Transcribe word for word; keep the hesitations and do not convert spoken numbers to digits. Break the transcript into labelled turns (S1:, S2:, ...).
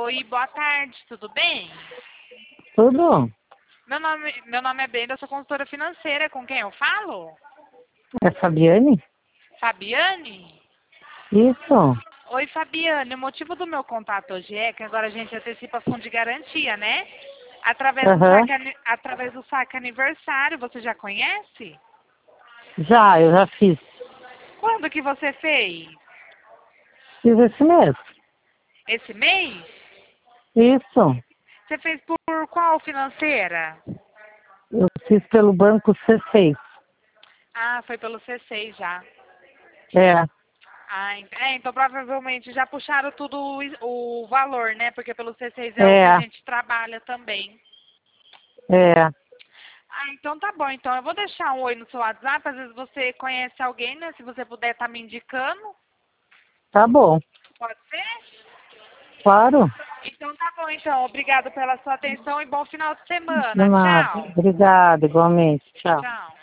S1: Oi, boa tarde, tudo bem?
S2: Tudo?
S1: Meu nome, meu nome é Brenda, eu sou consultora financeira. Com quem eu falo?
S2: É Fabiane?
S1: Fabiane?
S2: Isso.
S1: Oi, Fabiane. O motivo do meu contato hoje é que agora a gente antecipa fundo de garantia, né? Através do
S2: Aham.
S1: saque, ani- através do saque aniversário, você já conhece?
S2: Já, eu já fiz.
S1: Quando que você fez?
S2: Fiz esse mês.
S1: Esse mês?
S2: Isso.
S1: Você fez por qual financeira?
S2: Eu fiz pelo banco C seis.
S1: Ah, foi pelo C seis já.
S2: É,
S1: Ah, ent- é, então provavelmente já puxaram tudo o, o valor, né? Porque pelo C seis é o que a
S2: é,
S1: gente trabalha também.
S2: é.
S1: Ah, então tá bom. Então eu vou deixar um oi no seu WhatsApp. Às vezes você conhece alguém, né? Se você puder estar me indicando,
S2: Tá bom.
S1: pode ser?
S2: Claro.
S1: Então tá bom, então. Obrigado pela sua atenção e bom final de semana.
S2: De nada.
S1: Tchau.
S2: Obrigada, igualmente. Tchau.
S1: Tchau.